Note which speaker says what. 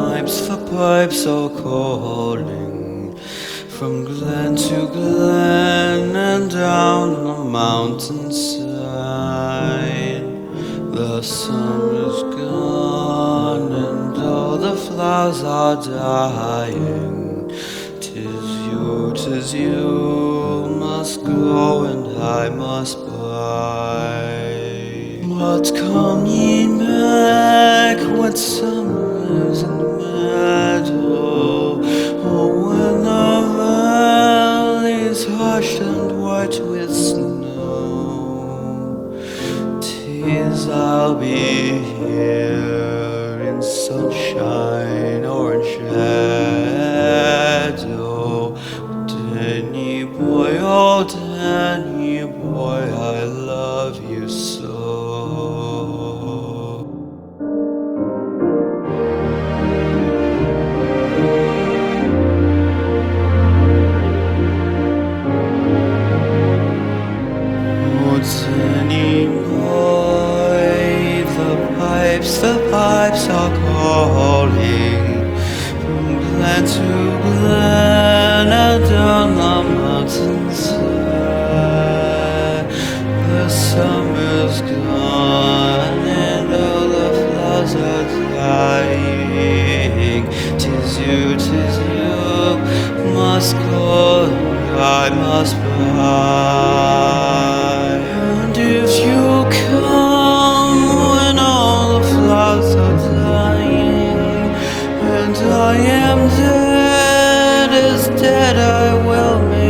Speaker 1: pipes are calling from glen to glen and down the mountainside. The summer's gone and all the flowers are dying. 'Tis you must go and I must bide. But come ye back when summer is in the meadow, or when the valley is hushed and white with snow. 'Tis I'll be here in sunshine or in shadow. Danny boy, oh Danny boy, I love you so. Oh Danny boy, the pipes are calling from glen to glen and down the mountainside. The summer's gone and all the flowers are dying. 'Tis you must call, I must buy. And if you come when all the flowers are dying, and I am dead, as dead I will make